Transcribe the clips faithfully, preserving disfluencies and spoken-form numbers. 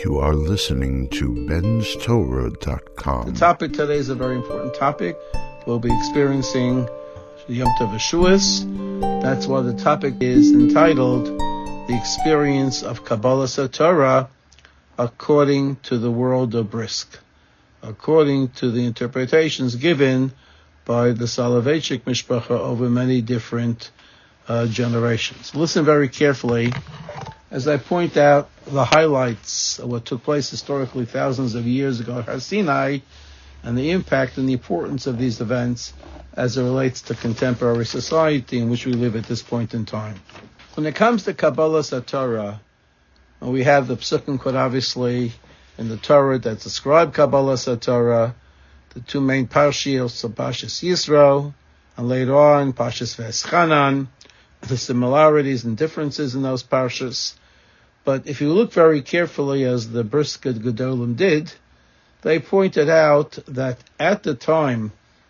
You are listening to Ben's Torah dot com. The topic today is a very important topic. We'll be experiencing Yom Tov Yeshuas. That's why the topic is entitled The Experience of Kabbalas Torah According to the World of Brisk, according to the interpretations given by the Soloveitchik Mishpacha over many different uh, generations. Listen very carefully as I point out the highlights of what took place historically thousands of years ago at Har Sinai and the impact and the importance of these events as it relates to contemporary society in which we live at this point in time. When it comes to Kabbalas Torah, we have the Psukim quite obviously in the Torah that describe Kabbalas Torah, the two main parshios of Parshas Yisro, and later on Parshas V'eschanan, the similarities and differences in those parshas. But if you look very carefully, as the Brisket Gedolim did, they pointed out that at the time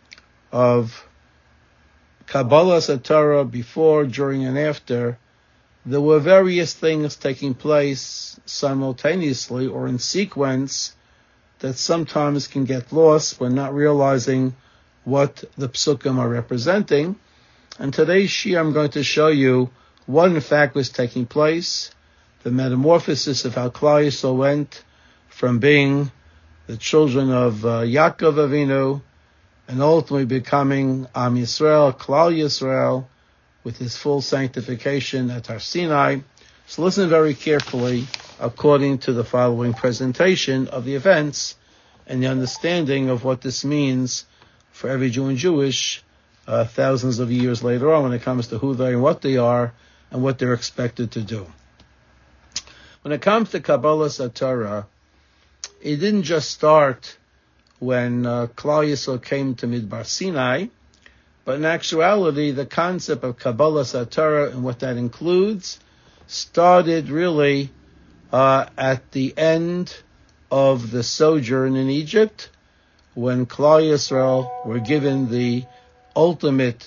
of Kabbalas Torah, before, during, and after, there were various things taking place simultaneously or in sequence that sometimes can get lost when not realizing what the psukim are representing. And today's Shia, I'm going to show you what in fact was taking place, the metamorphosis of how Klal Yisrael went from being the children of uh, Yaakov Avinu and ultimately becoming Am Yisrael, Klal Yisrael, with his full sanctification at Har Sinai. So listen very carefully according to the following presentation of the events and the understanding of what this means for every Jew and Jewish uh, thousands of years later on when it comes to who they and what they are and what they're expected to do. When it comes to Kabbalas Torah, it didn't just start when uh, Klal Yisrael came to Midbar Sinai, but in actuality, the concept of Kabbalas Torah and what that includes started really uh, at the end of the sojourn in Egypt, when Klal Yisrael were given the ultimate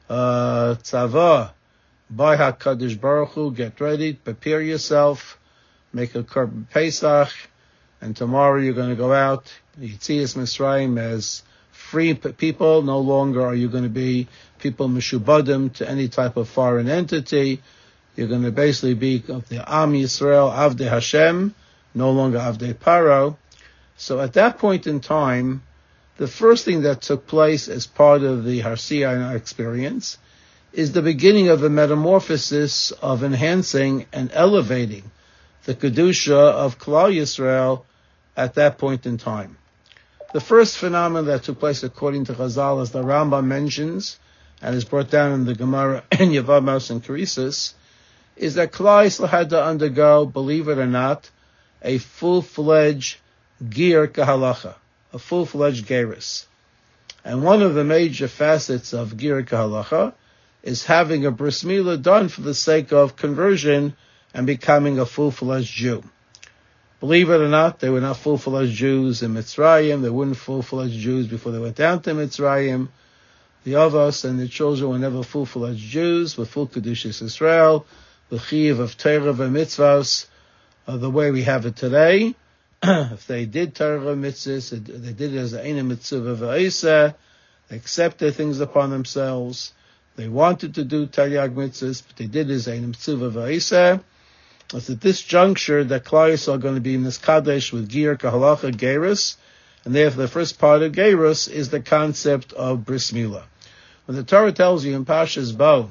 uh, tzavah by HaKadosh Baruch Hu: get ready, prepare yourself, make a Korban Pesach, and tomorrow you're going to go out, Yetzias Mitzrayim, as free people. No longer are you going to be people mishubadim to any type of foreign entity. You're going to basically be of the Am Yisrael, Avdei Hashem, no longer Avdei Paro. So at that point in time, the first thing that took place as part of the Har Sinai experience is the beginning of a metamorphosis of enhancing and elevating the Kedusha of Klal Yisrael at that point in time. The first phenomenon that took place according to Chazal, as the Rambam mentions, and is brought down in the Gemara in Yevamos and Krisis, is that Klal Yisrael had to undergo, believe it or not, a full-fledged Gir Kahalacha, a full-fledged Geirus. And one of the major facets of Gir Kahalacha is having a bris milah done for the sake of conversion and becoming a full-fledged Jew. Believe it or not, they were not full-fledged Jews in Mitzrayim. They weren't full-fledged Jews before they went down to Mitzrayim. The Avos and the children were never full-fledged Jews with full Kedushas Israel, the Chiyuv of Torah and Mitzvahs, uh, the way we have it today. If they did Torah Mitzvahs, they did it as an Eina Mitzvah V'Eiseh, they accepted things upon themselves. They wanted to do Taryag Mitzvahs, but they did it as Eina Mitzvah V'Eiseh. It's at this juncture that Klal Yisrael are going to be in this Kadesh with Gir Kahalacha Geirus, and therefore the first part of Geirus is the concept of Bris Milah. When the Torah tells you in Parshas Bo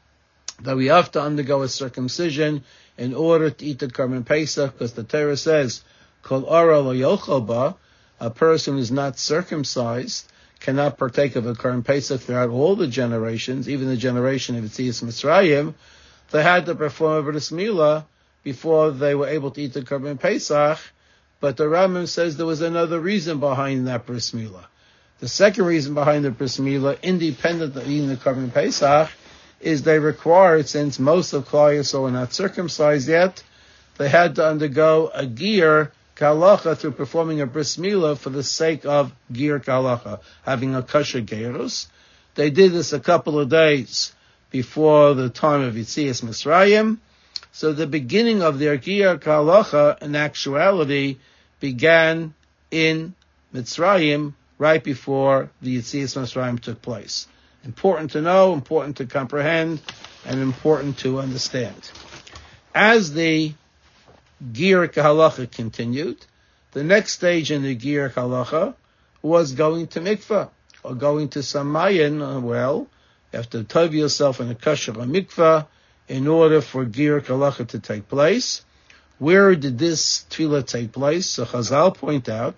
that we have to undergo a circumcision in order to eat the Korban Pesach, because the Torah says, Kol Ara Lo Yochel Ba, a person who is not circumcised cannot partake of a Korban Pesach throughout all the generations, even the generation of Yetzias Mitzrayim, they had to perform a Bris Milah before they were able to eat the Korban Pesach, but the Rambam says there was another reason behind that Bris Milah. The second reason behind the Bris Milah, independent of eating the Korban Pesach, is they required, since most of Klal Yisrael were not circumcised yet, they had to undergo a Gir Kahalacha through performing a Bris Milah for the sake of Gir Kahalacha, having a kosher Geirus. They did this a couple of days before the time of Yetzias Mitzrayim. So the beginning of their Giyur Kahalacha, in actuality, began in Mitzrayim, right before the Yetzias Mitzrayim took place. Important to know, important to comprehend, and important to understand. As the Giyur Kahalacha continued, the next stage in the Giyur Kahalacha was going to mikvah, or going to some mayin, uh, well, you have to tov yourself in a kosher mikvah in order for Giyur Kahalacha to take place. Where did this tefillah take place? So Chazal point out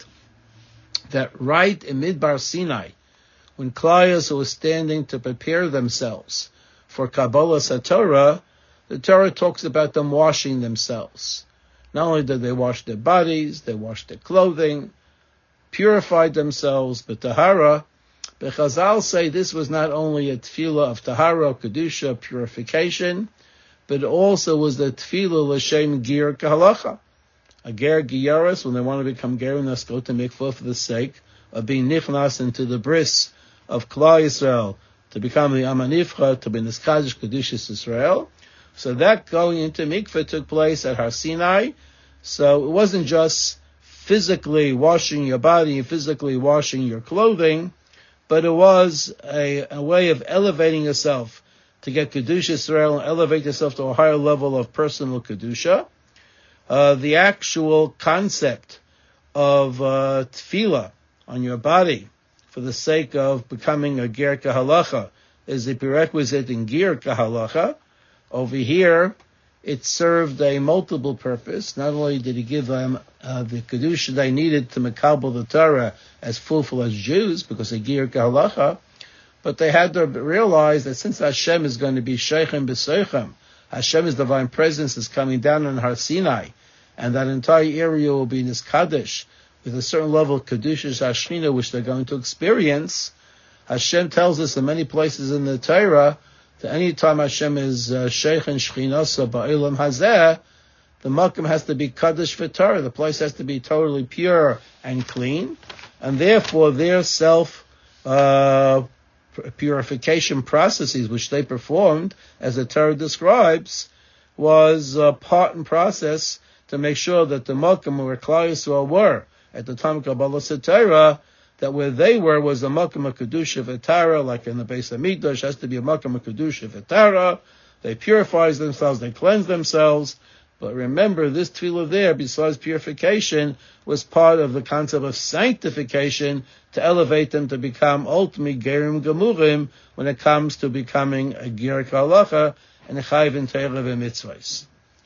that right in Midbar Sinai, when Klal Yisrael was standing to prepare themselves for Kabbalas HaTorah, the Torah talks about them washing themselves. Not only did they wash their bodies, they washed their clothing, purified themselves, but Tahara. But Chazal say this was not only a tefillah of Tahara, Kedusha, purification, but also was the tefillah l'shem Giyur Kahalacha. A ger giyaris, when they want to become ger, must go to mikvah for the sake of being nichnas into the bris of Klal Yisrael, to become the Amanifcha, to be Niskadish Kedushas Israel. So that going into mikvah took place at Har Sinai. So it wasn't just physically washing your body and physically washing your clothing, but it was a, a way of elevating yourself to get Kedusha Israel and elevate yourself to a higher level of personal Kedusha. Uh, the actual concept of uh, tefillah on your body for the sake of becoming a ger kahalacha is the prerequisite in Giyur Kahalacha. Over here, it served a multiple purpose. Not only did he give them uh, the Kedusha they needed to makabel the Torah as full as Jews, because of Giyur Kahalacha, but they had to realize that since Hashem is going to be Sheichem B'Seichem, Hashem's divine presence is coming down on Har Sinai, and that entire area will be Niskadish, with a certain level of Kedushas Hashchina, which they're going to experience. Hashem tells us in many places in the Torah that any time Hashem is Sheich and Shechinasa Ba'ilam Hazeh, the Makom has to be Kaddish for Torah. The place has to be totally pure and clean, and therefore their self uh, purification processes, which they performed, as the Torah describes, was a part and process to make sure that the Makom where Klal Yisrael were at the time of Kabbalas HaTorah, that where they were was a Makom of Kedusha V'Tara, like in the Beis HaMikdash, has to be a Makom of Kedusha V'Tara. They purify themselves, they cleanse themselves. But remember, this tefillah there, besides purification, was part of the concept of sanctification to elevate them to become ultimately Gerim Gemurim when it comes to becoming a Giyur Kahalacha and a Chayv in Torah v'mitzvahs.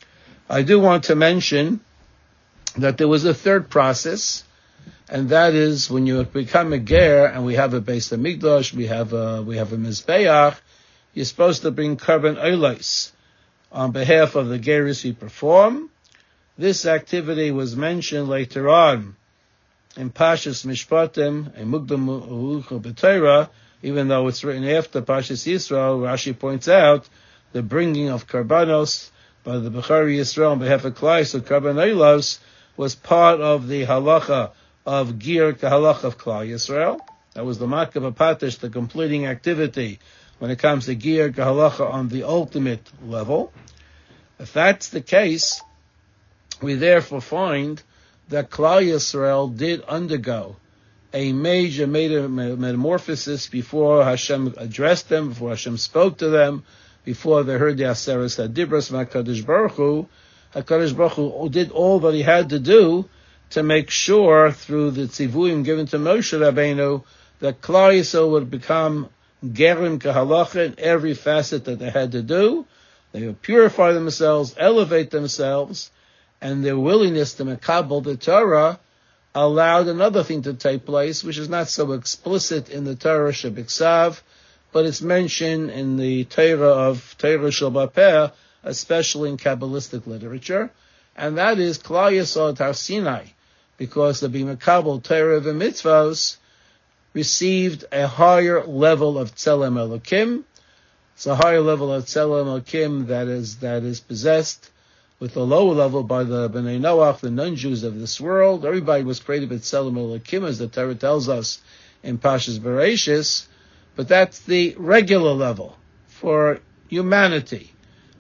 I do want to mention that there was a third process, and that is when you become a ger, and we have a Beis HaMikdash, we have a, we have a Mizbeach, you're supposed to bring Karban Olos on behalf of the geris you perform. This activity was mentioned later on in Pashas Mishpatim, and Mukdam Urucha B'Torah, even though it's written after Pashas Yisrael. Rashi points out the bringing of Karbanos by the Bechari Yisrael on behalf of Klal, so Karban Olos was part of the halacha of Giyur Kahalacha of Klal Yisrael. That was the Makav Apatish, the completing activity when it comes to Giyur Kahalacha on the ultimate level. If that's the case, we therefore find that Klal Yisrael did undergo a major metamorphosis before Hashem addressed them, before Hashem spoke to them, before they heard the Aseres HaDibros from HaKadosh Baruch Hu. HaKadosh Baruch Hu did all that he had to do to make sure, through the tzivuim given to Moshe Rabbeinu, that Klal Yisrael would become Gerim Kahalacha in every facet that they had to do. They would purify themselves, elevate themselves, and their willingness to makabel the Torah allowed another thing to take place, which is not so explicit in the Torah Shebiksav, but it's mentioned in the Torah of Torah Shel Bapeh, especially in Kabbalistic literature, and that is Klal Yisrael at Har Sinai, because the Bimakabel Torah v'mitzvos received a higher level of Tzelem Elokim. It's a higher level of Tzelem Elokim that is that is possessed with a lower level by the Bnei Noach, the non-Jews of this world. Everybody was created with Tzelem Elokim, as the Torah tells us in Pashas Bereshis, but that's the regular level for humanity.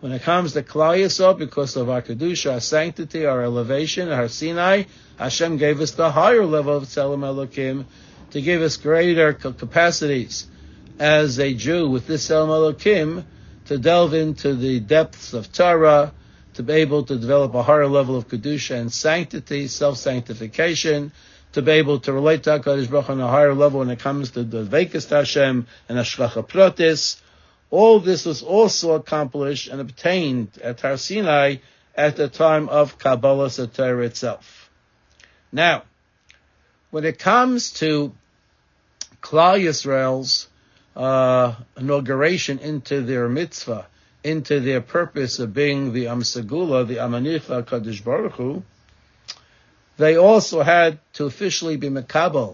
When it comes to Klal Yisrael, because of our Kedusha, our sanctity, our elevation, our Sinai, Hashem gave us the higher level of Tzelem Elokim to give us greater capacities as a Jew with this Tzelem Elokim to delve into the depths of Torah, to be able to develop a higher level of Kedusha and sanctity, self-sanctification, to be able to relate to HaKadosh Baruch Hu on a higher level when it comes to the Veikus Hashem and Hashgacha Pratis. All this was also accomplished and obtained at Har Sinai at the time of Kabbalah Torah itself. Now, when it comes to Klal Yisrael's uh, inauguration into their mitzvah, into their purpose of being the Am Segula, the Amanicha Kadosh Baruch Hu, they also had to officially be Mekabel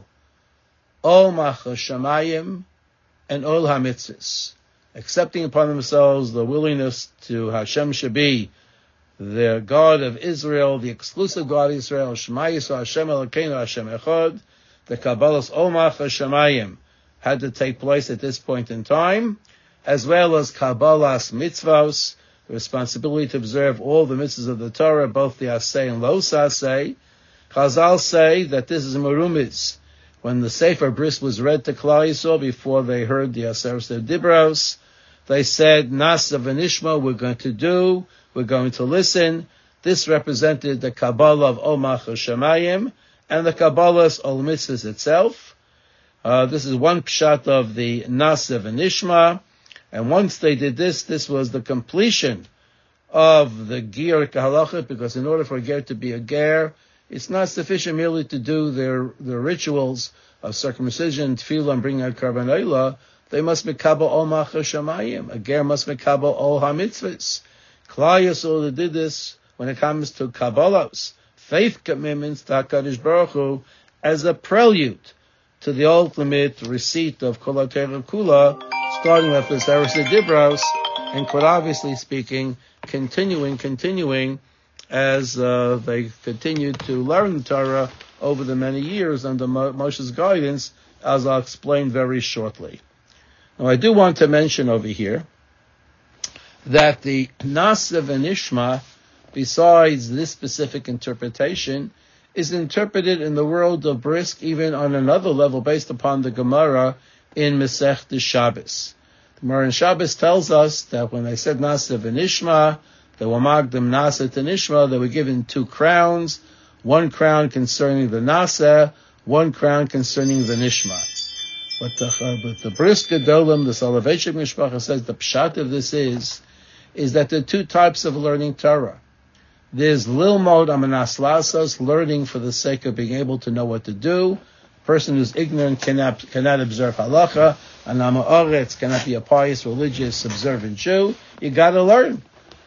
Ol Malchus Shamayim and Ol HaMitzvahs, accepting upon themselves the willingness to Hashem should be the God of Israel, the exclusive God of Israel, Shema Yisrael, Hashem Elokeinu, Hashem Echad. The Kabbalah's Ol Malchus Shamayim had to take place at this point in time, as well as Kabbalah's mitzvahs, the responsibility to observe all the mitzvahs of the Torah, both the Aseh and Lo Aseh. Chazal say that this is Merumiz, when the Sefer Bris was read to Klal Yisrael before they heard the Aseret Dibros. They said, Nasa v'nishma, we're going to do, we're going to listen. This represented the Kabbalah of Ol Malchus Shamayim and the Kabbalah's Ol Mitzvahs itself. Uh, this is one pshat of the Nasa v'nishma. And once they did this, this was the completion of the Ger Kahalacha, because in order for a Ger to be a Ger, it's not sufficient merely to do their, their rituals of circumcision, tefillah, and bringing out Karban Olah. They must mekabel Ol Malchus Shamayim. A Ger must mekabel Ol HaMitzvahs. Klal Yisrael did this when it comes to Kabbalah's faith commitments to HaKadosh Baruch Hu as a prelude to the ultimate receipt of Kol HaTorah Kula, starting with the Aseret Dibros, and quite obviously speaking, continuing, continuing, as uh, they continued to learn the Torah over the many years under Mo- Moshe's guidance, as I'll explain very shortly. Now, I do want to mention over here that the Nasa v'Nishma, besides this specific interpretation, is interpreted in the world of Brisk even on another level based upon the Gemara in Masechta Shabbos. The Gemara in Shabbos tells us that when they said Nasa v'Nishma, they were Magdim Nasa to Nishma, they were given two crowns, one crown concerning the Nasa, one crown concerning the Nishma. But the, uh, but the Bris Gedolim, the Soloveitchik Mishpacha, says the pshat of this is, is that there are two types of learning Torah. There's Lilmod Amanas Lasos, learning for the sake of being able to know what to do. A person who's ignorant cannot, cannot observe halacha, and Ama Oretz cannot be a pious, religious, observant Jew. You gotta learn.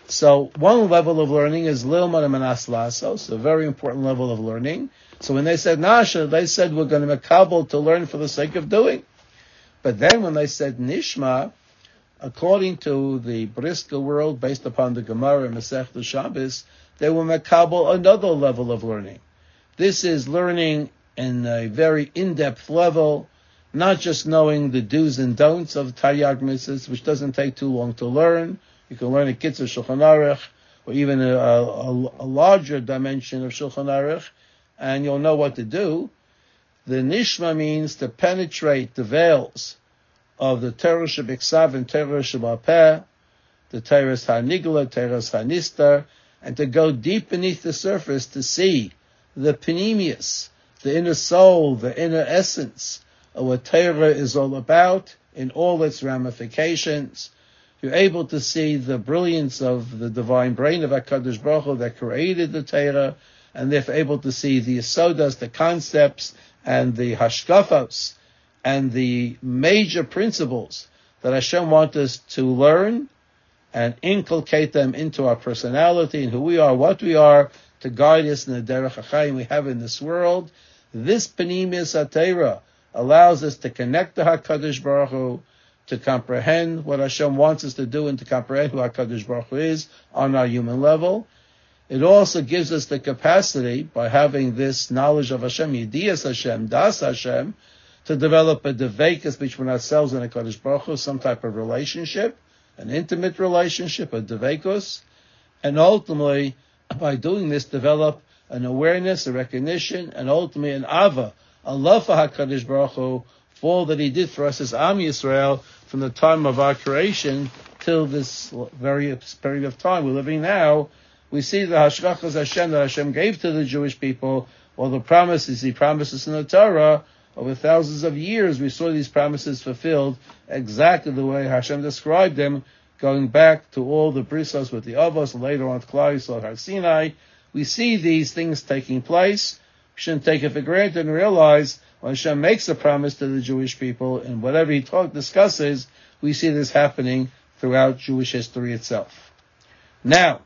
So one level of learning is Lilmod Amanas Lasos, a very important level of learning. So when they said Nasha, they said we're going to mekabel to learn for the sake of doing. But then when they said Nishma, according to the Briska world, based upon the Gemara and Masechta Shabbos, they were mekabel another level of learning. This is learning in a very in-depth level, not just knowing the do's and don'ts of Taryag Mitzvahs, which doesn't take too long to learn. You can learn a Kitzur Shulchan Aruch, or even a, a, a larger dimension of Shulchan Aruch, and you'll know what to do. The Nishma means to penetrate the veils of the Torah Shebiksav and Torah Shebapeh, the Torah HaNigla, Torah HaNistar, and to go deep beneath the surface to see the Panemius, the inner soul, the inner essence of what Torah is all about in all its ramifications. You're able to see the brilliance of the divine brain of HaKadosh Baruch Hu that created the Torah, and therefore able to see the Yisodas, the concepts, and the Hashkafos, and the major principles that Hashem wants us to learn and inculcate them into our personality and who we are, what we are, to guide us in the Derech HaChaim we have in this world. This Panemius HaTorah allows us to connect to HaKadosh Baruch Hu, to comprehend what Hashem wants us to do and to comprehend who HaKadosh Baruch Hu is on our human level. It also gives us the capacity, by having this knowledge of Hashem, Yediyas Hashem, Das Hashem, to develop a deveikus between ourselves and HaKadosh Baruch Hu, some type of relationship, an intimate relationship, a devekos, and ultimately, by doing this, develop an awareness, a recognition, and ultimately an ava, a love for HaKadosh Baruch Hu, for all that He did for us as Am Yisrael from the time of our creation till this very period of time we're living now. We see the Hashgachas Hashem that Hashem gave to the Jewish people, all the promises He promises in the Torah. Over thousands of years, we saw these promises fulfilled exactly the way Hashem described them, going back to all the brisos with the Avos, and later on to Klal Yisrael, Har Sinai. We see these things taking place. We shouldn't take it for granted and realize when Hashem makes a promise to the Jewish people, and whatever He talk, discusses, we see this happening throughout Jewish history itself. Now,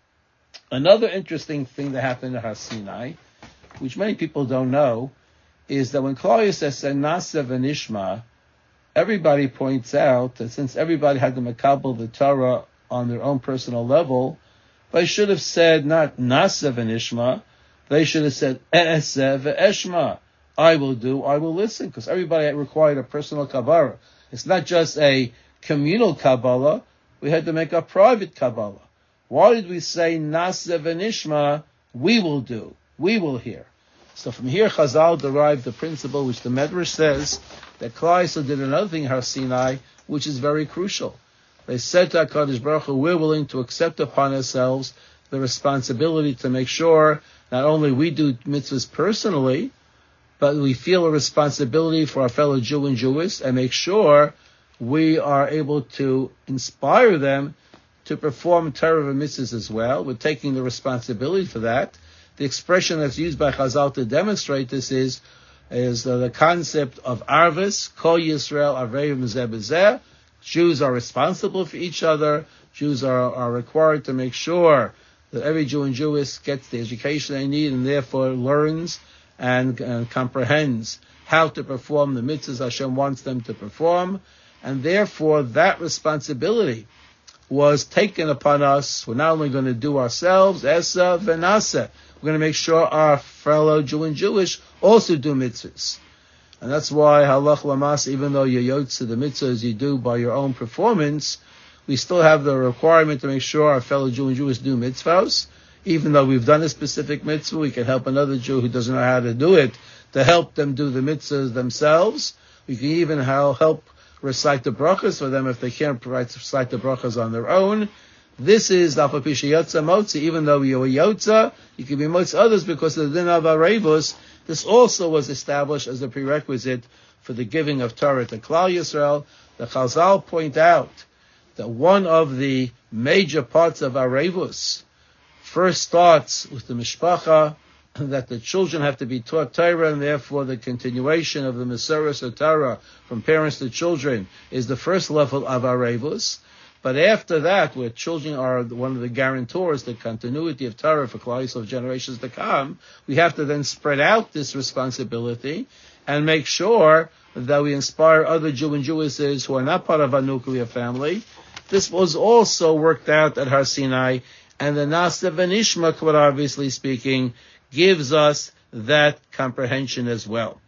another interesting thing that happened at Har Sinai, which many people don't know, is that when Klal Yisrael said Na'aseh v'nishma, everybody points out that since everybody had to makabel the Torah on their own personal level, they should have said not Na'aseh v'nishma, they should have said E'aseh v'eshma, I will do, I will listen, because everybody required a personal kabbalah. It's not just a communal kabbalah, we had to make a private kabbalah. Why did we say Na'aseh v'nishma, we will do, we will hear? So from here, Chazal derived the principle which the Medrash says that Klal Yisrael did another thing, Har Sinai, which is very crucial. They said to HaKadosh Baruch Hu, we're willing to accept upon ourselves the responsibility to make sure not only we do mitzvahs personally, but we feel a responsibility for our fellow Jew and Jewess and make sure we are able to inspire them to perform Torah and mitzvahs as well. We're taking the responsibility for that. The expression that's used by Chazal to demonstrate this is, is uh, the concept of Arvis, Kol Yisrael Aveim Zeh B'Zeh. Jews are responsible for each other. Jews are, are required to make sure that every Jew and Jewess gets the education they need and therefore learns and, and comprehends how to perform the mitzvahs Hashem wants them to perform. And therefore that responsibility was taken upon us. We're not only going to do ourselves, Esa v'Naseh, we're going to make sure our fellow Jew and Jewish also do mitzvahs. And that's why, halach lamas, even though you yotze the mitzvahs you do by your own performance, we still have the requirement to make sure our fellow Jew and Jewish do mitzvahs. Even though we've done a specific mitzvah, we can help another Jew who doesn't know how to do it to help them do the mitzvahs themselves. We can even help recite the brachas for them if they can't recite the brachas on their own. This is Alpha Pisha Yotza Motzi. Even though you're a Yotza, you can be Motzi others because of the Din of Arevus. This also was established as a prerequisite for the giving of Torah to Klal Yisrael. The Chazal point out that one of the major parts of Arevus first starts with the Mishpacha, that the children have to be taught Torah, and therefore the continuation of the Mesoros of Torah from parents to children is the first level of Arevus. But after that, where children are one of the guarantors, the continuity of Torah for Klal Yisrael generations to come, we have to then spread out this responsibility and make sure that we inspire other Jew and Jewesses who are not part of our nuclear family. This was also worked out at Har Sinai, and the Na'aseh v'Nishma, quite obviously speaking, gives us that comprehension as well.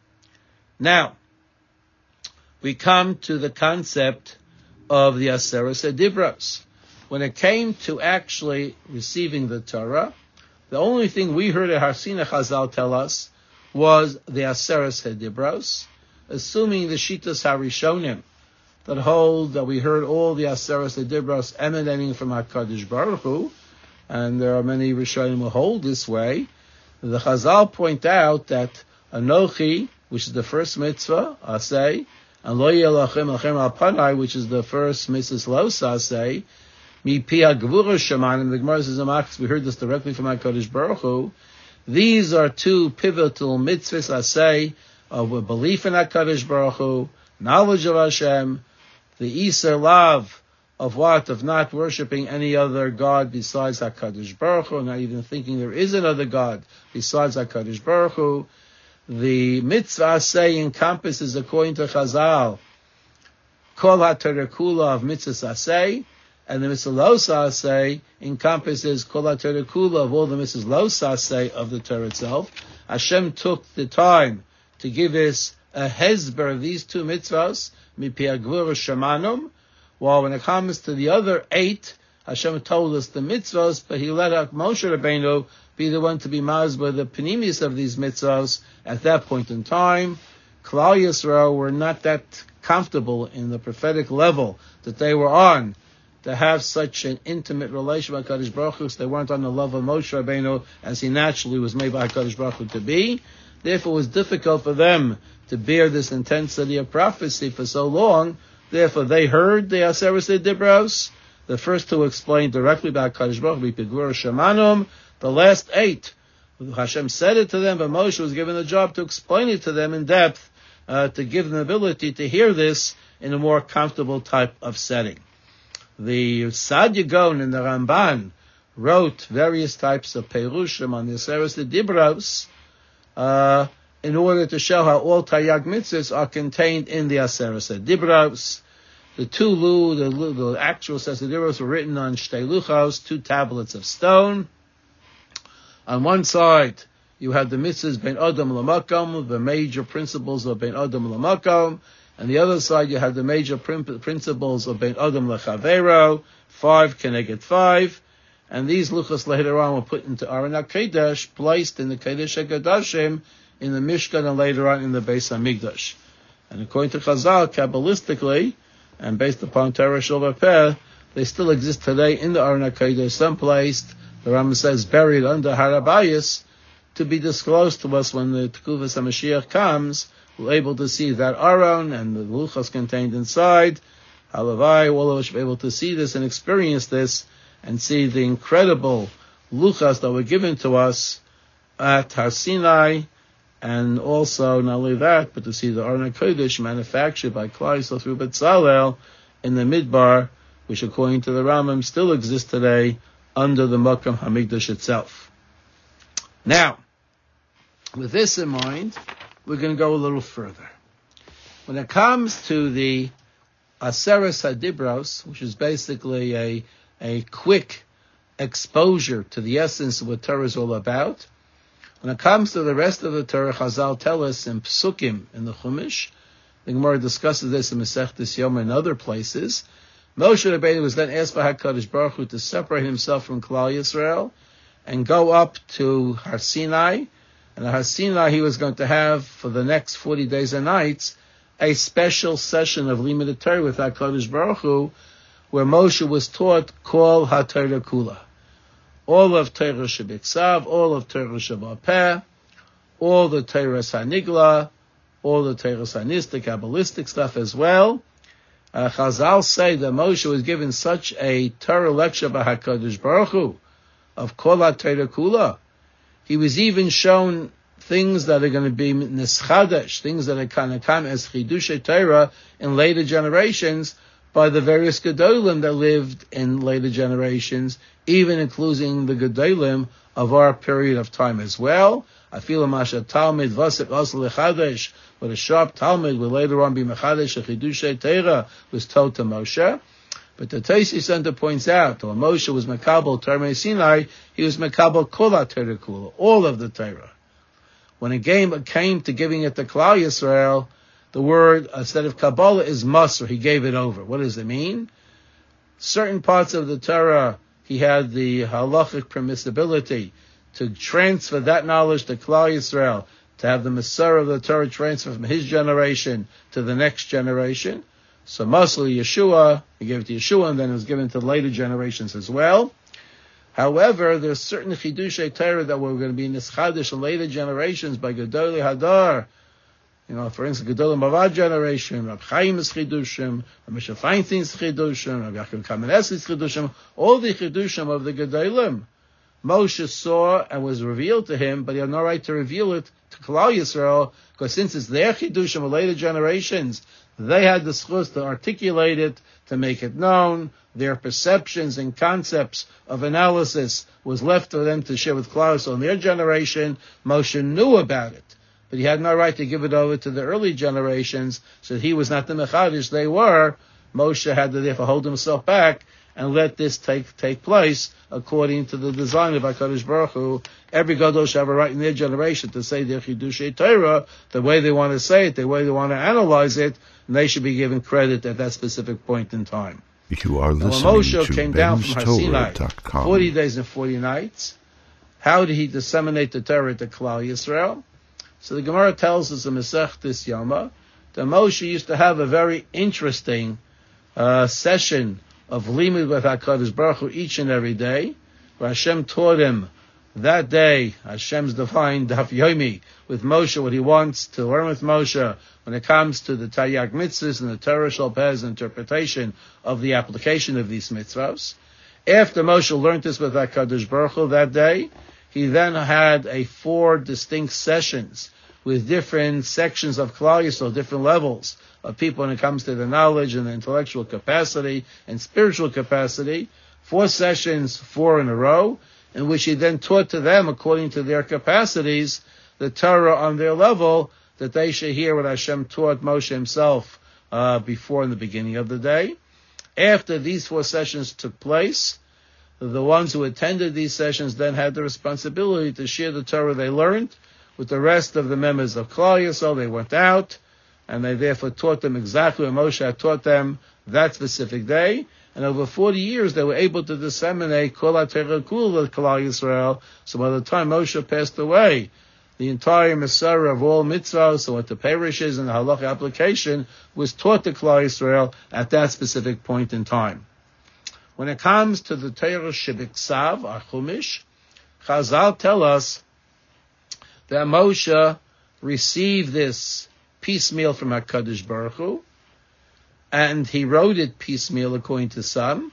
Now, we come to the concept of the Aseres Dibros. When it came to actually receiving the Torah, the only thing we heard at Har Sinai Chazal tell us was the Aseres Dibros, assuming the Shitas HaRishonim that hold that we heard all the Aseres Dibros emanating from HaKadosh Baruch Hu, and there are many Rishonim who hold this way. The Chazal point out that Anochi, which is the first mitzvah, Asay, and Lo Yelachem Lachem Al Panai, which is the first mitzvah Los Asay, Mi Pi HaGvura Shemanim, the Gemara says, we heard this directly from HaKadosh Baruch Hu. These are two pivotal mitzvahs, Asay, of a belief in HaKadosh Baruch Hu, knowledge of Hashem, the Iser Lav of what? Of not worshipping any other God besides HaKadosh Baruch Hu, not even thinking there is another God besides HaKadosh Baruch Hu. The mitzvah say encompasses, according to Chazal, Kol HaTorah Kula of mitzvah say, and the mitzvah lo say encompasses Kol HaTorah Kula of all the mitzvahs lo say of the Torah itself. Hashem took the time to give us a hezber of these two mitzvahs, Mi Pi HaGvura Shemanum, While when it comes to the other eight, Hashem told us the mitzvahs, but He let Moshe Rabbeinu be the one to be mazbah the panimis of these mitzvahs at that point in time. Klal Yisrael were not that comfortable in the prophetic level that they were on to have such an intimate relation with HaKadosh Baruch Hu. So they weren't on the level of Moshe Rabbeinu as he naturally was made by HaKadosh Baruch Hu to be. Therefore, it was difficult for them to bear this intensity of prophecy for so long. Therefore, they heard the Aseret Dibros. The first two explained directly by HaKadosh Baruch Hu, B'Pigur Shamanum. The last eight, Hashem said it to them, but Moshe was given the job to explain it to them in depth, uh, to give them the ability to hear this in a more comfortable type of setting. The Saadia Gaon and the Ramban wrote various types of Perushim on the Aseret Dibros, uh, in order to show how all Taryag mitzvahs are contained in the Aseret Dibros. The two lu, the, the actual Aseret Dibros were written on Shtei Luchos, two tablets of stone. On one side, you have the mitzvahs Ben Adam Lamakom, the major principles of Ben Adam Lamakom, and the other side you have the major prin- principles of Ben Adam Lechavero, five Keneged five, and these luchos later on were put into Aron HaKodesh, placed in the Kodesh HaKodashim, in the Mishkan, and later on in the Beis HaMikdash. And according to Chazal, Kabbalistically, and based upon Torah Shel Peh, they still exist today in the Aron HaKodesh, some placed, the Rambam says, buried under Har HaBayis, to be disclosed to us when the Tekuvas HaMashiach comes. We're able to see that Aron and the luchos contained inside. Halavai, all of us should be able to see this and experience this and see the incredible luchos that were given to us at Har Sinai, and also not only that, but to see the Aron HaKodesh manufactured by Klal Yisrael through Betzalel in the Midbar, which according to the Rambam still exists today under the Makam HaMikdash itself. Now, with this in mind, we're going to go a little further. When it comes to the Aseret HaDibros, which is basically a, a quick exposure to the essence of what Torah is all about, when it comes to the rest of the Torah, Chazal tell us in Psukim, in the Chumash, the Gemara discusses this in Masechtas Yoma and other places. Moshe Rabbeinu was then asked by HaKadosh Baruch Hu to separate himself from Klal Yisrael and go up to Har Sinai. And at Har Sinai he was going to have, for the next forty days and nights, a special session of Limud Torah with HaKadosh Baruch Hu, where Moshe was taught Kol HaTorah Kula. All of Torah Shebiksav, all of Torah Shebapeh, all the Torah Sanigla, all the Torah Sanis, the Kabbalistic stuff as well. Uh, Chazal say that Moshe was given such a Torah lecture by HaKadosh Baruch Hu of Kol HaTorah Kula. He was even shown things that are going to be nischadesh, things that are going to come as chidushay Torah in later generations by the various gedolim that lived in later generations, even including the gedolim of our period of time as well. I feel a masha talmid vasek asl lechadesh, but a sharp talmid will later on be mechadesh a chidushay Torah was told to Moshe. But the Tosfos Center points out that when Moshe was Mekabel Torah Sinai, he was Mekabel Kol HaTorah Kula, all of the Torah. When it came, came to giving it to Klal Yisrael, the word, instead of Kabbalah, is Masr. He gave it over. What does it mean? Certain parts of the Torah, he had the halachic permissibility to transfer that knowledge to Klal Yisrael, to have the Masorah of the Torah transfer from his generation to the next generation. So mostly Yeshua, he gave it to Yeshua, and then it was given to later generations as well. However, there's certain Chidushei Torah that were going to be Nischadish in later generations by Gedolei Hadar. You know, for instance, Gedolei Mavad generation, Rab Chaim is Chidushim, Rab Moshe Feinstein is Chidushim, Rab Yaakov Kamenetz is Chidushim, all the Chidushim of the Gedolim. Moshe saw and was revealed to him, but he had no right to reveal it to Klal Yisrael, because since it's their Chidushim of later generations, they had the schus to articulate it, to make it known. Their perceptions and concepts of analysis was left for them to share with Klal Yisrael in their generation. Moshe knew about it, but he had no right to give it over to the early generations, so he was not the mechadish they were. Moshe had to therefore hold himself back and let this take take place according to the design of HaKadosh Baruch Hu. Every gadol should have a right in their generation to say their Chidushei Torah the way they want to say it, the way they want to analyze it, and they should be given credit at that specific point in time. You are now, listening when Moshe to came down from Har Sinai, Ben's Torah dot com. forty days and forty nights, how did he disseminate the Torah to Klal Yisrael? So the Gemara tells us in Masechtas Yoma that Moshe used to have a very interesting uh, session of limud with HaKadosh Baruch Hu each and every day, where Hashem taught him that day, Hashem's divine Daf Yomi, with Moshe, what he wants to learn with Moshe when it comes to the Taryag mitzvahs and the Torah Shel Pez interpretation of the application of these mitzvahs. After Moshe learned this with HaKadosh Baruch Hu that day, he then had a four distinct sessions with different sections of Klal Yisrael, different levels of people when it comes to the knowledge and the intellectual capacity and spiritual capacity. Four sessions, four in a row, in which he then taught to them, according to their capacities, the Torah on their level, that they should hear what Hashem taught Moshe himself uh, before in the beginning of the day. After these four sessions took place, the ones who attended these sessions then had the responsibility to share the Torah they learned with the rest of the members of Klal Yisrael. They went out, and they therefore taught them exactly what Moshe had taught them that specific day. And over forty years, they were able to disseminate Kol HaTorah Kula to Klal Yisrael. So by the time Moshe passed away, the entire Masorah of all mitzvahs, so what the Parish is and the halacha application, was taught to Klal Yisrael at that specific point in time. When it comes to the Torah Shebiksav, our Chumash, Chazal tell us that Moshe received this piecemeal from HaKadosh Baruch Hu, and he wrote it piecemeal according to some.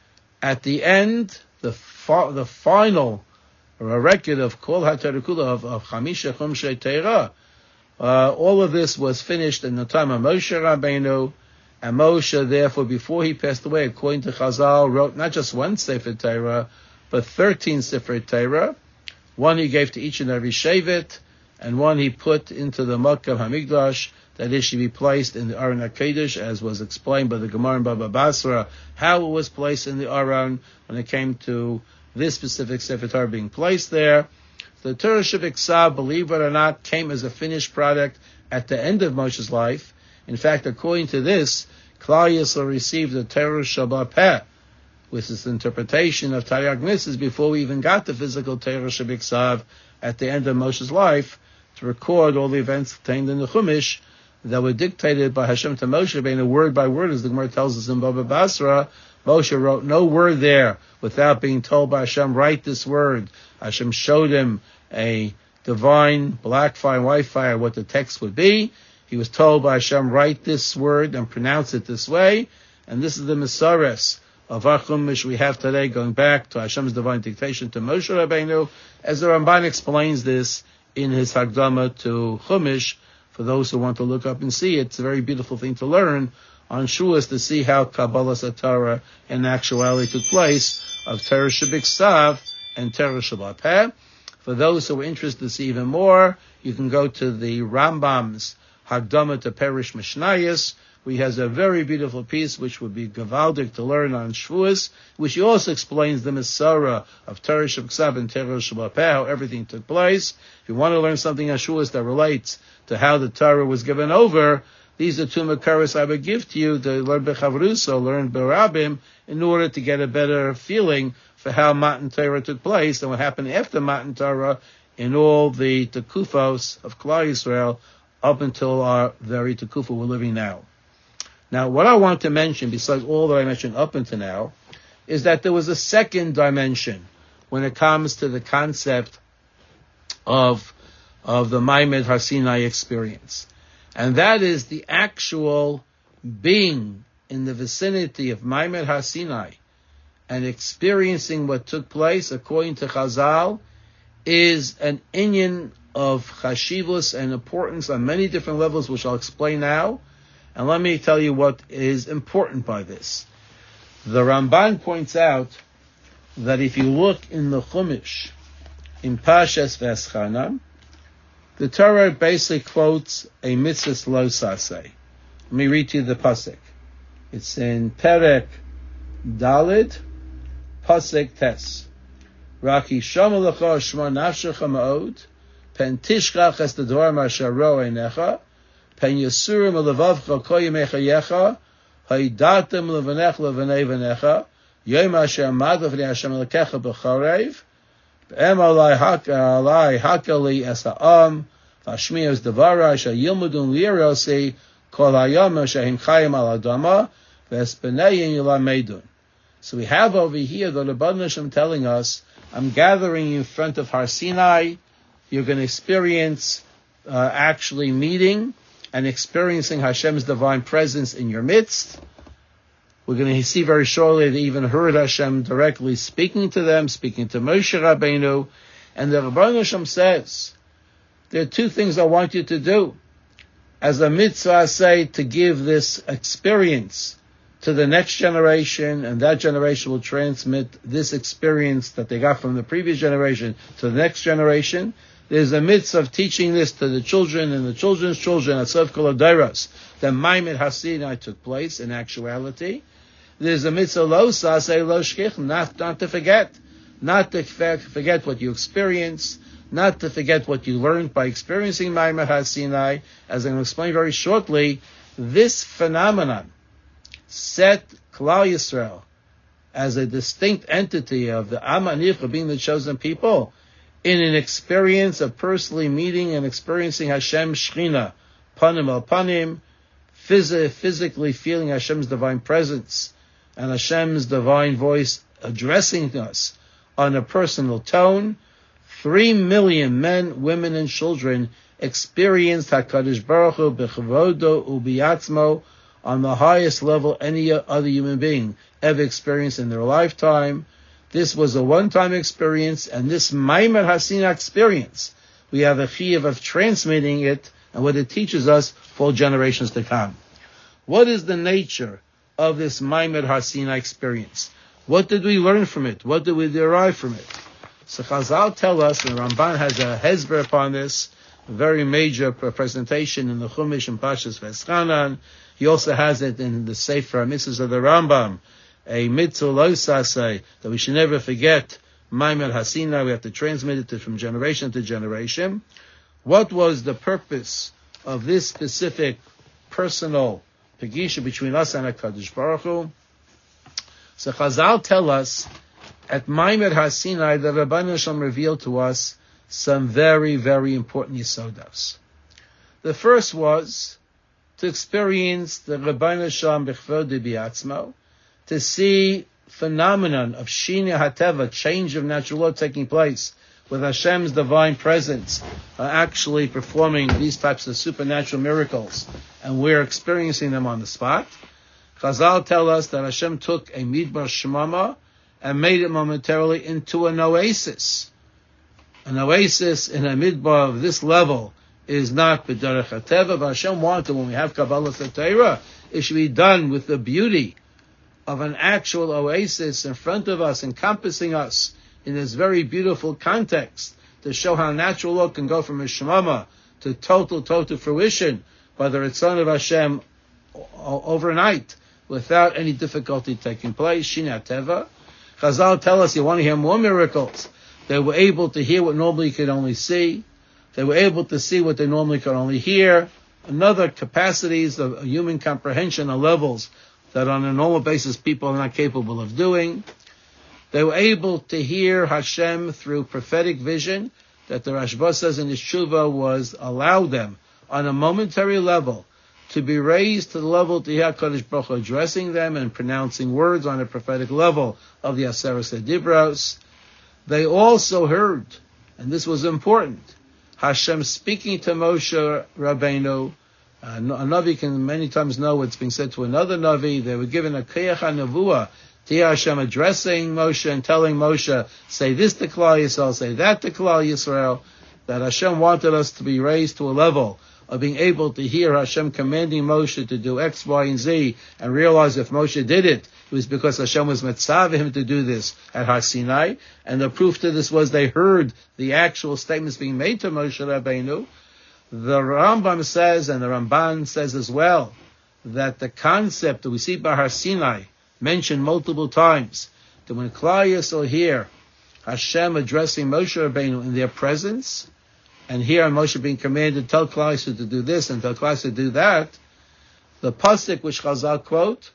At the end, the fa- the final or a record of Kol HaTorah Kula of, of Chamisha Chumshei Torah, uh, all of this was finished in the time of Moshe Rabbeinu. And Moshe, therefore, before he passed away, according to Chazal, wrote not just one Sefer Torah, but thirteen Sefer Torah. One he gave to each and every Shevet, and one he put into the Makkah Hamikdash, that it should be placed in the Aron HaKodesh, as was explained by the Gemara in Baba Basra, how it was placed in the Aron when it came to this specific Sefer Torah being placed there. The Torah Shebiksav, believe it or not, came as a finished product at the end of Moshe's life. In fact, according to this, Klal Yisrael received the Torah Sheba'al Peh, with its interpretation of Taryag mitzvahs, before we even got the physical Torah Shebiksav at the end of Moshe's life, to record all the events contained in the Chumash that were dictated by Hashem to Moshe, being word by word, as the Gemara tells us in Baba Basra. Moshe wrote no word there without being told by Hashem, write this word. Hashem showed him a divine black fire and white fire, what the text would be. He was told by Hashem, write this word and pronounce it this way. And this is the Mesares of our Chumash we have today, going back to Hashem's divine dictation to Moshe Rabbeinu, as the Ramban explains this in his Hagdama to Chumash. For those who want to look up and see it, it's a very beautiful thing to learn on Shuas, to see how Kabbalah Satara in actuality took place of Torah Shebiksav and Torah Sheba'al Peh. For those who are interested to see even more, you can go to the Rambam's Hagdama to Perish Mishnayos, where he has a very beautiful piece which would be gavaldic to learn on Shavuos, which he also explains the Mesorah of Torah Shebiksav and Torah Sheba'al Peh, how everything took place. If you want to learn something on Shavuos that relates to how the Torah was given over, these are two Makaros I would give to you to learn Bechavruso, learn Berabim, in order to get a better feeling for how Matan Torah took place and what happened after Matan Torah in all the Tekufos of Klal Yisrael up until our very Tekufa we're living now. Now, what I want to mention, besides all that I mentioned up until now, is that there was a second dimension when it comes to the concept of, of the Maimed Har Sinai experience. And that is the actual being in the vicinity of Maimed Har Sinai and experiencing what took place, according to Chazal, is an inyan of chashivus and importance on many different levels, which I'll explain now. And let me tell you what is important by this. The Ramban points out that if you look in the Chumash, in Pashas V'eschana, the Torah basically quotes a mitzvah lo saseh. Let me read to you the pasuk. It's in Perek Dalid, pasuk Tes. Raki shama lecha shma nafshecha ma'od, pen tishkach es the dvar ma'asher ro einecha, pen yasurim alevavcha ko yamecha yecha, Haidatem levanech levanei vanecha, Yom Asher Amad Lefnei Hashem Elokecha b'charev, Be'em alai alai hakali es ha'am, V'ashmi es devara asher yilmudun li'erosi, Kol hayom asher him chayim al adama, V'es b'neyin yilamedun. So we have over here the Rebbeinu Hashem telling us, I'm gathering you in front of Har Sinai. You're going to experience uh, actually meeting and experiencing Hashem's divine presence in your midst. We're going to see very shortly they even heard Hashem directly speaking to them, speaking to Moshe Rabbeinu. And the Rebbeinu Hashem says, there are two things I want you to do. As a mitzvah, I say, to give this experience to the next generation, and that generation will transmit this experience that they got from the previous generation to the next generation. There's a mitzvah of teaching this to the children and the children's children at Sof Kol Adairos. The Maimed Hasinai took place in actuality. There's a mitzvah lo saseh lo shkich, not not to forget, not to forget what you experienced, not to forget what you learned by experiencing Maimed Hasinai. As I'm going to explain very shortly, this phenomenon set Klal Yisrael as a distinct entity of the Am HaNivcha, being the chosen people, in an experience of personally meeting and experiencing Hashem Shechina, panim al panim, phys- physically feeling Hashem's divine presence and Hashem's divine voice addressing us on a personal tone. Three million men, women, and children experienced HaKadosh Baruch Hu b'chavodo u'biyatzmo on the highest level any other human being ever experienced in their lifetime. This was a one-time experience, and this Maimed Hasinai experience, we have a chiyuv of transmitting it and what it teaches us for generations to come. What is the nature of this Maimed Hasinai experience? What did we learn from it? What did we derive from it? So Chazal tell us, and Ramban has a hezber upon this, a very major presentation in the Chumash and Pashas Veschanan. He also has it in the Sefer HaMitzvos of the Rambam, a mitzvah lo saseh, that we should never forget Maimed Hasinai. We have to transmit it from generation to generation. What was the purpose of this specific personal pegisha between us and HaKadosh Baruch Hu? So Chazal tell us, at Maimed Hasinai, the Rebbeinu Hashem revealed to us some very, very important yisodos. The first was to experience the Rebbeinu Hashem b'chvod bi'atzmo, to see phenomenon of Shina HaTeva, change of natural law taking place, with Hashem's divine presence uh, actually performing these types of supernatural miracles, and we're experiencing them on the spot. Chazal tell us that Hashem took a midbar shmama and made it momentarily into an oasis. An oasis in a midbar of this level is not b'derech HaTeva, but Hashem wanted, when we have Kabbalah Torah, it should be done with the beauty of an actual oasis in front of us, encompassing us in this very beautiful context, to show how natural law can go from a shemama to total, total fruition by the Ritzon of Hashem overnight, without any difficulty taking place. Shina Teva. Chazal tell us, you want to hear more miracles. They were able to hear what normally you could only see. They were able to see what they normally could only hear. Another capacities of human comprehension on levels that on a normal basis people are not capable of doing. They were able to hear Hashem through prophetic vision that the Rashba says in his Shuvah was allowed them on a momentary level to be raised to the level to hear HaKadosh Baruch Hu addressing them and pronouncing words on a prophetic level of the Aseret Dibros. They also heard, and this was important, Hashem speaking to Moshe Rabbeinu. Uh, a Navi can many times know what's being said to another Navi. They were given a Kiyach HaNevuah to hear Hashem addressing Moshe and telling Moshe, say this to Klal Yisrael, say that to Klal Yisrael, that Hashem wanted us to be raised to a level of being able to hear Hashem commanding Moshe to do X, Y, and Z, and realize if Moshe did it, it was because Hashem was mitzvah him to do this at Har Sinai, and the proof to this was they heard the actual statements being made to Moshe Rabbeinu. The Rambam says, and the Ramban says as well, that the concept that we see by Har Sinai, mentioned multiple times, that when Klal Yisrael hear Hashem addressing Moshe Rabbeinu in their presence, and here Moshe being commanded, tell Klal Yisrael to do this and tell Klal Yisrael to do that, The pasuk which Chazal quote,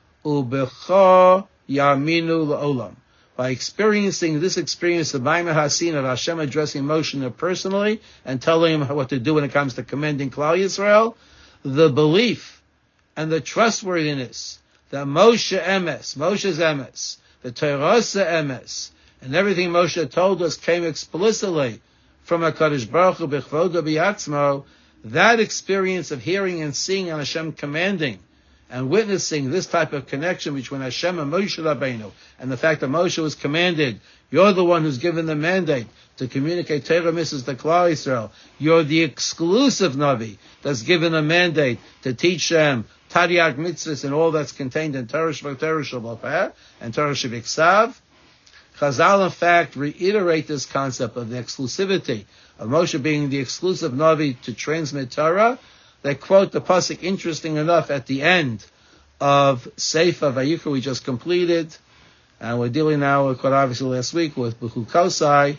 Ubecha Yaminu La'olam. By experiencing this experience of Maimon Hasin of Hashem addressing Moshe personally and telling him what to do when it comes to commending Klal Yisrael, the belief and the trustworthiness that Moshe Emes, Moshe's Emes, the Torah's Emes, and everything Moshe told us came explicitly from HaKadosh Baruch Hu B'chvodo B'yatzmo, that experience of hearing and seeing and Hashem commanding and witnessing this type of connection between Hashem and Moshe Rabbeinu, and the fact that Moshe was commanded, you're the one who's given the mandate to communicate Torah mitzvahs to Klal Yisrael. You're the exclusive Navi that's given a mandate to teach them Tariag mitzvahs and all that's contained in Torah Shabbat and Torah Shabbat. Chazal, in fact, reiterate this concept of the exclusivity of Moshe being the exclusive Navi to transmit Torah. They quote the pasuk, interesting enough, at the end of Sefer Vayikra we just completed, and we're dealing now, quite obviously last week, with B'chukosai.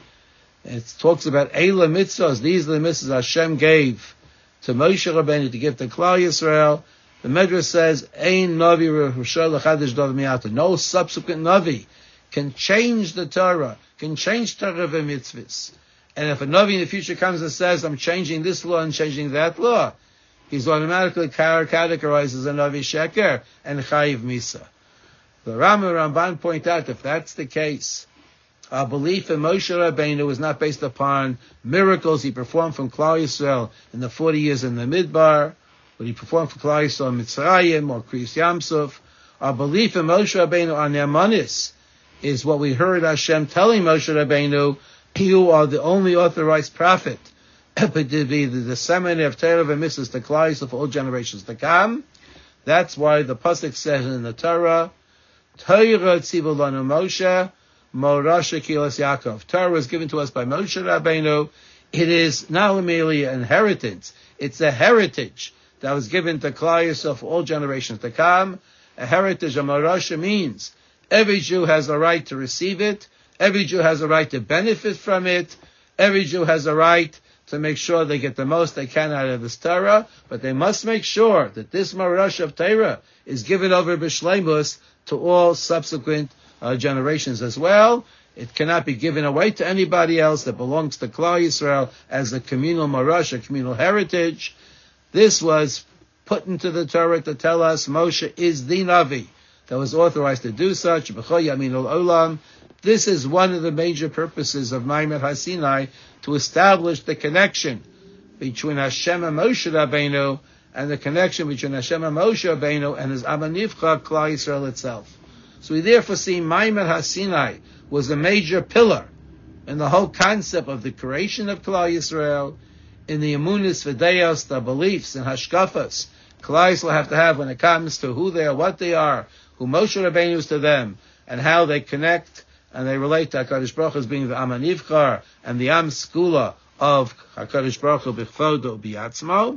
It talks about Eila mitzvahs. These are the mitzvahs Hashem gave to Moshe Rabbeinu to give to Klal Yisrael. The Medrash says, Ein Navi Rishon L'chadash Davar Mi'ata. No subsequent Navi can change the Torah, can change Torah v'mitzvahs. And if a Navi in the future comes and says, I'm changing this law and changing that law, he's automatically categorized as a Navi Sheker and Chayiv Misa. The Rama Ramban point out, if that's the case, our belief in Moshe Rabbeinu is not based upon miracles he performed from Klal Yisrael in the forty years in the Midbar, but he performed for Klal Yisrael in Mitzrayim or Kriyas Yamsuf. Our belief in Moshe Rabbeinu on Nemanis is what we heard Hashem telling Moshe Rabbeinu, you are the only authorized prophet but to be the disseminator of Torah and mitzvahs to Klal Yisrael for all generations to come. That's why the pasuk says in the Torah, Torah tzivu lanu Moshe, Morasha Kilas Yaakov. Torah was given to us by Moshe Rabbeinu. It is not merely an inheritance, it's a heritage that was given to Klal Yisrael for all generations to come. A heritage of Morasha means every Jew has a right to receive it, every Jew has a right to benefit from it, every Jew has a right to make sure they get the most they can out of this Torah, but they must make sure that this Marash of Torah is given over b'shleimus to all subsequent uh, generations as well. It cannot be given away to anybody else that belongs to Klal Yisrael as a communal Marash, a communal heritage. This was put into the Torah to tell us Moshe is the Navi that was authorized to do such. B'chol yaminul olam. This is one of the major purposes of Maimon HaSinai, to establish the connection between Hashem and Moshe Rabbeinu, and the connection between Hashem and Moshe Rabbeinu and his Amanivcha Klal Yisrael itself. So we therefore see Maimon HaSinai was a major pillar in the whole concept of the creation of Klal Yisrael, in the emunis v'deyos, the beliefs and hashkafas Klal Yisrael have to have when it comes to who they are, what they are, who Moshe Rabbeinu is to them, and how they connect and they relate to HaKadosh Baruch Hu as being the Am HaNivchar and the Am Skula of HaKadosh Baruch Hu B'chvodo B'yatzmo.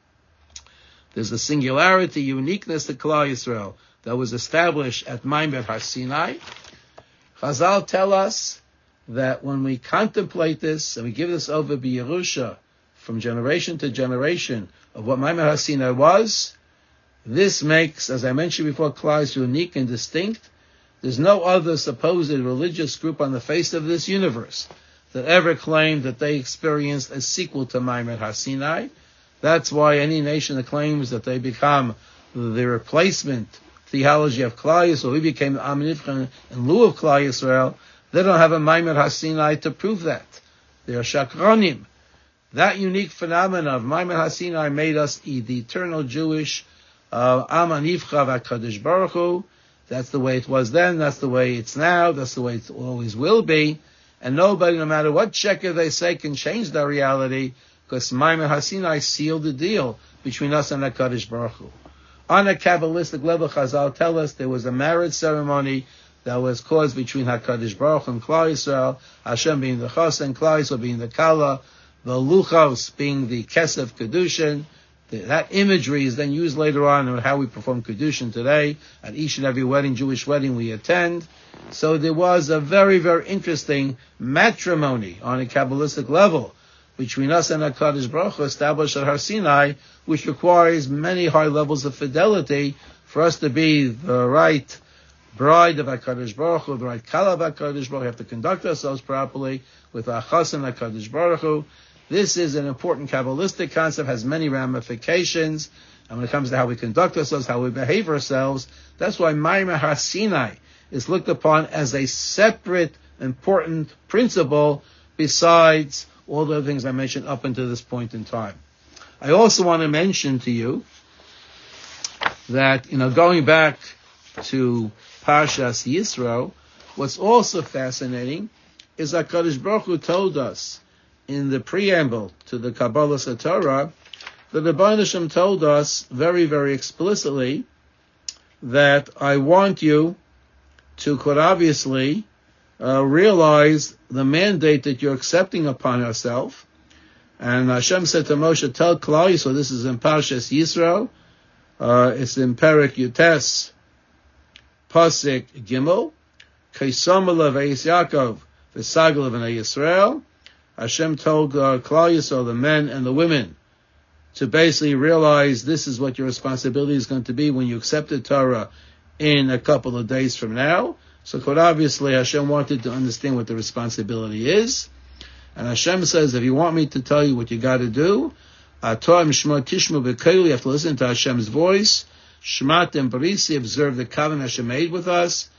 There's a singularity, uniqueness to Klal Yisrael that was established at Maimon HaSinai. Chazal tell us that when we contemplate this and we give this over B'Yerusha from generation to generation of what Maimon HaSinai was, this makes, as I mentioned before, Klal Yisrael unique and distinct. There's no other supposed religious group on the face of this universe that ever claimed that they experienced a sequel to Maimon HaSinai. That's why any nation that claims that they become the replacement theology of Klal Yisrael, we became Am HaNivchar in lieu of Klal Yisrael, they don't have a Maimon HaSinai to prove that. They are shakronim. That unique phenomenon of Maimon HaSinai made us the eternal Jewish uh, Am HaNivchar HaKadosh Baruch Hu. That's the way it was then, that's the way it's now, that's the way it always will be. And nobody, no matter what sheker they say, can change that reality, because Maimon HaSinai sealed the deal between us and HaKadosh Baruch Hu. On a Kabbalistic level, Chazal tell us there was a marriage ceremony that was caused between HaKadosh Baruch Hu and Klal Yisrael, Hashem being the Chos and Klal Yisrael being the Kala, the Luchos being the Kesef Kedushin. That imagery is then used later on in how we perform Kedushin today at each and every wedding, Jewish wedding we attend. So there was a very, very interesting matrimony on a Kabbalistic level between us and HaKadosh Baruch Hu established at Har Sinai, which requires many high levels of fidelity for us to be the right bride of HaKadosh Baruch Hu, the right kala of HaKadosh Baruch Hu. We have to conduct ourselves properly with Achas and HaKadosh Baruch Hu. This is an important Kabbalistic concept, has many ramifications. And when it comes to how we conduct ourselves, how we behave ourselves, that's why Ma'amar Har Sinai is looked upon as a separate, important principle besides all the other things I mentioned up until this point in time. I also want to mention to you that, you know, going back to Parshas Yisro, what's also fascinating is that HaKadosh Baruch Hu told us in the preamble to the Kabbalah Torah that the Rebbeinu Shem told us very, very explicitly that I want you to quite obviously uh, realize the mandate that you're accepting upon yourself. And Hashem said to Moshe, tell Klal Yisrael, this is in Parshas Yisro, uh, it's in Perek Yutes, Pasik Gimel, Kaisomala Veis Yaakov, V'Sagla V'nei Yisrael. Hashem told uh, Klal Yisrael, the men and the women, to basically realize this is what your responsibility is going to be when you accept the Torah in a couple of days from now. So quite obviously Hashem wanted to understand what the responsibility is. And Hashem says, if you want me to tell you what you got to do, you have to listen to Hashem's voice. Shmatim Barisi, observe the covenant Hashem made with us.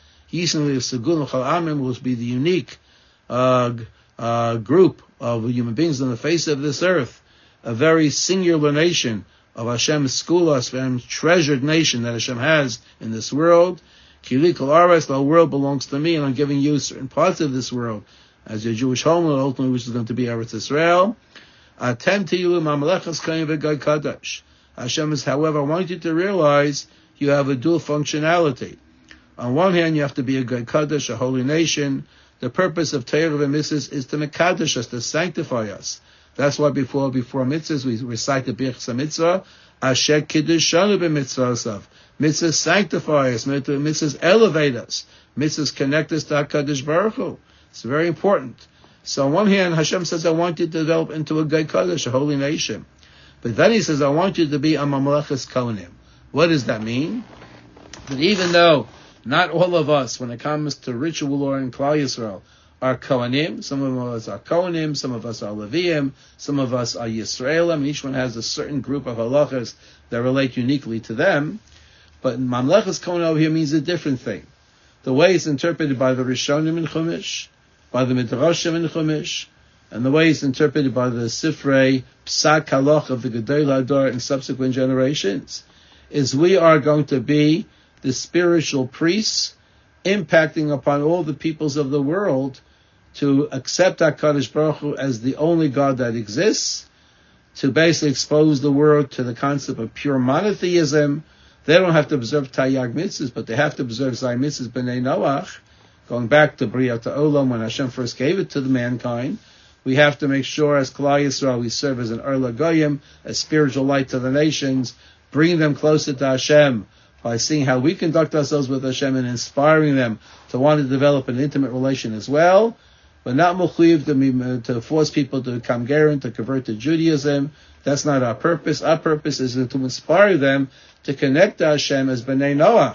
Yisrael will be the unique uh, uh, group of human beings on the face of this earth, a very singular nation of Hashem's skulas, Hashem's treasured nation that Hashem has in this world. Kili kol aretz, the whole world belongs to me, and I'm giving you certain parts of this world as your Jewish homeland, ultimately which is going to be Eretz Israel. Atem tilu ma'malechas kayim v'gad kadosh. Hashem is, however, I want you to realize you have a dual functionality. On one hand, you have to be a Gad Kadosh, a holy nation. The purpose of Torah and mitzvahs is to mekadosh us, to sanctify us. That's why before before mitzvahs we recite the Birchas Mitzvah, Asher Kiddushanu b'mitzvah. Mitzvahs sanctify us, mitzvahs elevate us, mitzvahs connect us to HaKadosh Baruch Hu. It's very important. So on one hand, Hashem says, I want you to develop into a Gad Kadosh, a holy nation. But then he says, I want you to be a Mamlechas Kohanim. What does that mean? That even though not all of us, when it comes to ritual law in Klal Yisrael, are Kohanim, some of us are Kohanim, some of us are Leviim, some of us are Yisraelim, and each one has a certain group of halachas that relate uniquely to them. But Mamlechas Kohanim over here means a different thing. The way it's interpreted by the Rishonim in Chumash, by the Midrashim in Chumash, and the way it's interpreted by the Sifrei Psak Halach of the Gedol Hador in subsequent generations, is we are going to be the spiritual priests impacting upon all the peoples of the world to accept HaKadosh Baruch Hu as the only God that exists, to basically expose the world to the concept of pure monotheism. They don't have to observe Taryag mitzvahs, but they have to observe Zay mitzvahs b'nei Noach. Going back to Briyat Ha'olam, when Hashem first gave it to the mankind, we have to make sure as Klal Yisrael we serve as an Or LaGoyim, a spiritual light to the nations, bringing them closer to Hashem by seeing how we conduct ourselves with Hashem and inspiring them to want to develop an intimate relation as well, but not mechuyev to, to force people to become Gerin, to convert to Judaism. That's not our purpose. Our purpose is to inspire them to connect to Hashem as B'nai Noach,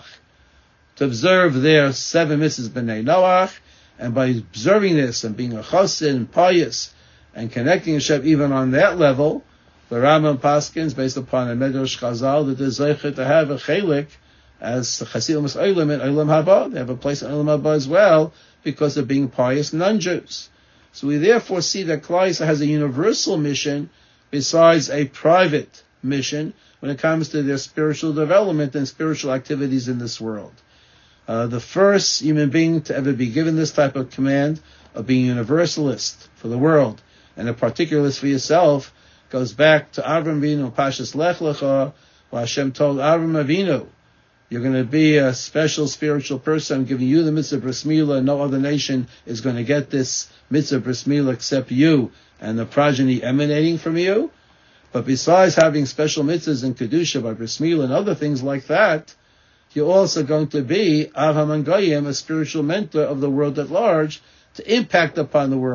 to observe their seven mitzvahs B'nai Noach, and by observing this and being a chassid and pious and connecting Hashem even on that level, the Rambam Paskins, based upon a Medrash Chazal, that is zeicher to have a chelik as Chasidim Olam and Olam Haba. They have a place in Olam Haba as well because of being pious non-Jews. So we therefore see that Klal Yisrael has a universal mission besides a private mission when it comes to their spiritual development and spiritual activities in this world. Uh, the first human being to ever be given this type of command of being universalist for the world and a particularist for yourself goes back to Avram Avinu, Pashas Lech Lecha, where Hashem told Avram Avinu, you're going to be a special spiritual person. I'm giving you the mitzvah bris milah. No other nation is going to get this mitzvah bris milah except you and the progeny emanating from you. But besides having special mitzvahs in Kedusha by bris milah and other things like that, you're also going to be Av HaMan Goyim, a spiritual mentor of the world at large, to impact upon the world,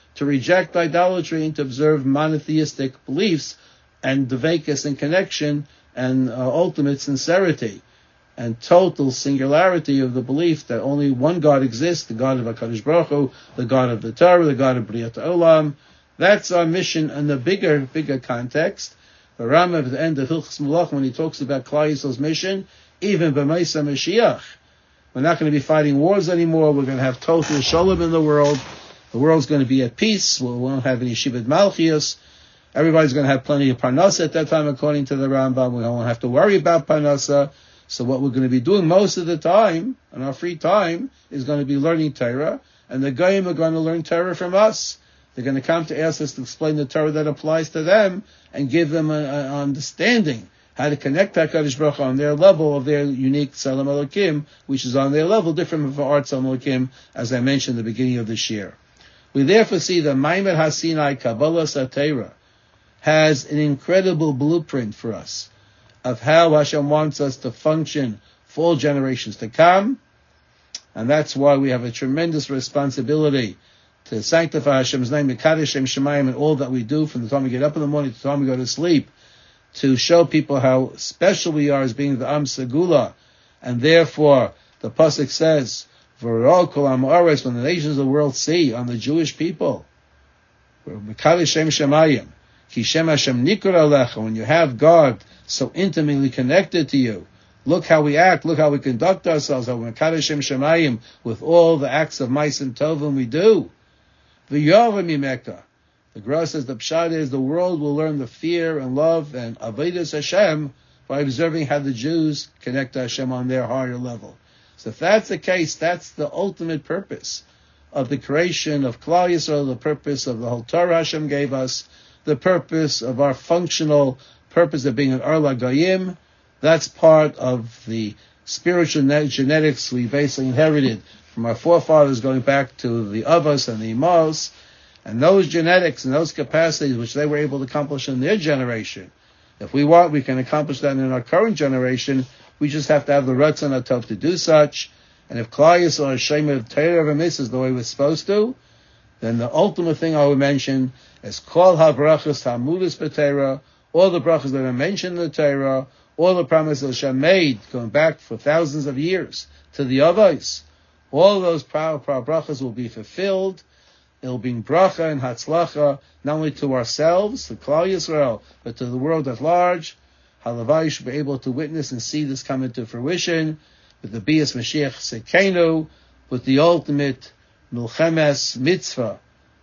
to reject idolatry and to observe monotheistic beliefs and dveikus and connection and uh, ultimate sincerity and total singularity of the belief that only one God exists, the God of HaKadosh Baruch Hu, the God of the Torah, the God of B'riyat Olam. That's our mission in the bigger, bigger context. The Rambam at the end of Hilchos Melachim, when he talks about Klal Yisrael's mission, even b'Meisa Mashiach, we're not going to be fighting wars anymore. We're going to have total shalom in the world. The world's going to be at peace. We won't have any Shibud Malchios. Everybody's going to have plenty of parnasa at that time, according to the Rambam. We won't have to worry about parnasa. So what we're going to be doing most of the time, in our free time, is going to be learning Torah, and the Goyim are going to learn Torah from us. They're going to come to ask us to explain the Torah that applies to them and give them an understanding how to connect HaKadosh Baruch Hu on their level of their unique Tzelem Elokim, which is on their level, different from our Tzelem Elokim, as I mentioned at the beginning of this year. We therefore see that Maimed HaSinai Kabbalah Satera has an incredible blueprint for us of how Hashem wants us to function for all generations to come. And that's why we have a tremendous responsibility to sanctify Hashem's name, Mekadosh Shem Shemayim, and all that we do from the time we get up in the morning to the time we go to sleep, to show people how special we are as being the Am Segula. And therefore, the Pasuk says, V'ro kol am haaretz, when the nations of the world see on the Jewish people, Mekadosh Shem Shemayim, Ki Shem Hashem Nikur Alecha, when you have God so intimately connected to you, look how we act, look how we conduct ourselves, how we Mekadosh Shem Shemayim, with all the acts of Ma'asim Tovim we do. V'yaveh mimeka. The Gra says the pshat is the world will learn the fear and love and avodas Hashem by observing how the Jews connect to Hashem on their higher level. So if that's the case, that's the ultimate purpose of the creation of Klal Yisrael, the purpose of the whole Torah Hashem gave us, the purpose of our functional purpose of being an Or LaGoyim. That's part of the spiritual genetics we basically inherited from our forefathers going back to the Avos and the Imos. And those genetics and those capacities which they were able to accomplish in their generation, if we want, we can accomplish that in our current generation. We just have to have the Ratzon HaTov to do such. And if Klal Yisrael is Shem of Torah v'Mitzvos the way we're supposed to, then the ultimate thing I would mention is Kol HaBrachos Talmudis B'Torah, all the brachas that are mentioned in the Torah, all the promises Hashem made going back for thousands of years to the Avos, all those brachas will be fulfilled. It'll bring bracha and hatzlacha, not only to ourselves, to Klal Yisrael, but to the world at large. Halavai should be able to witness and see this come into fruition with the Bias Mashiach Sekenu, with the ultimate Milchemes mitzvah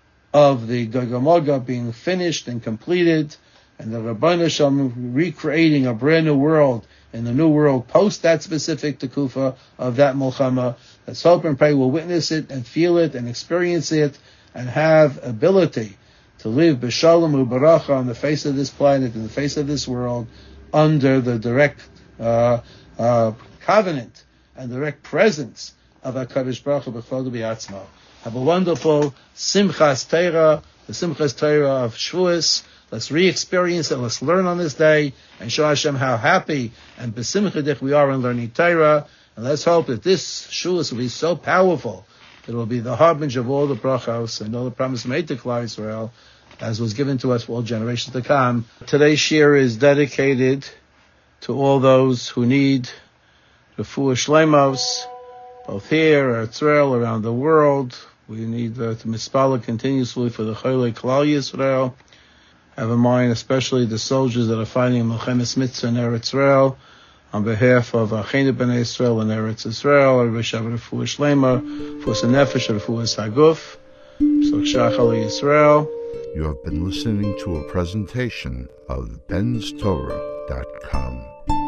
of the Gog HaMagog being finished and completed, and the Rabbeinu Shalom recreating a brand new world in the new world post that specific tekufa of that Milchama. Let's hope and pray we'll witness it and feel it and experience it and have ability to live b'shalom u'baracha on the face of this planet, in the face of this world, under the direct uh, uh, covenant and direct presence of HaKadosh Baruch Hu b'chol b'yatzmo. Have a wonderful Simchas Torah, the Simchas Torah of Shavuos. Let's re-experience it. Let's learn on this day and show Hashem how happy and besimchadich we are in learning Torah. And let's hope that this Shavuos will be so powerful that it will be the harbinger of all the brachos and all the promise made to Klal Yisrael, as was given to us for all generations to come. Today's shir is dedicated to all those who need refuah shlemos, both here at Israel, around the world. We need uh, to mispala continuously for the Cholei Klal Yisrael. Have in mind especially the soldiers that are fighting in Milchemes Mitzvah in Eretz Israel. On behalf of Achenu B'nai Israel and Eretz Israel, I wish have refuah shlema, for nefesh, refuah haguf, so shachal Yisrael. You have been listening to a presentation of bens torah dot com.